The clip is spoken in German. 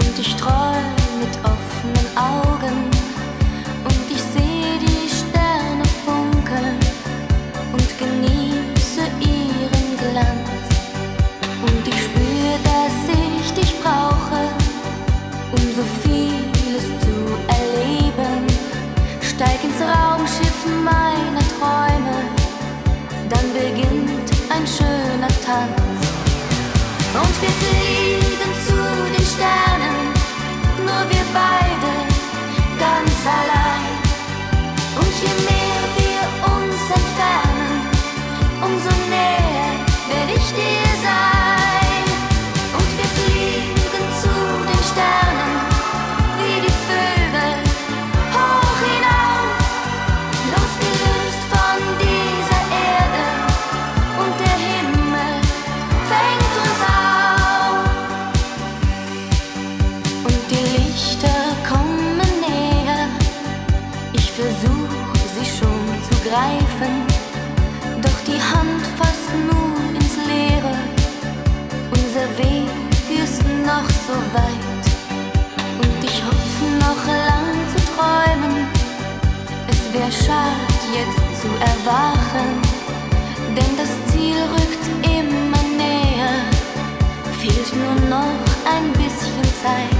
ich träum mit offenen Augen und ich sehe die Sterne funkeln und genieße ihren Glanz. Und ich spüre, dass ich dich brauche, um so vieles zu erleben. Steig ins Raumschiff meiner Träume, dann beginnt ein schöner Tanz. Und wir fliegen zu den Sternen, nur wir beide, ganz allein. Und je mehr wir uns entfernen, umso näher werde ich dir sein. Und wir fliegen zu den Sternen, wie die Vögel, hoch hinauf, losgelöst von dieser Erde, und der Himmel fängt uns auf. Und die Lichter kommen näher, ich versuche sie schon zu greifen, doch die Hand fasst nur ins Leere. Unser Weg ist noch so weit und ich hoffe noch lang zu träumen. Es wär schad jetzt zu erwachen, denn das Ziel rückt immer näher. Fehlt nur noch ein bisschen Zeit.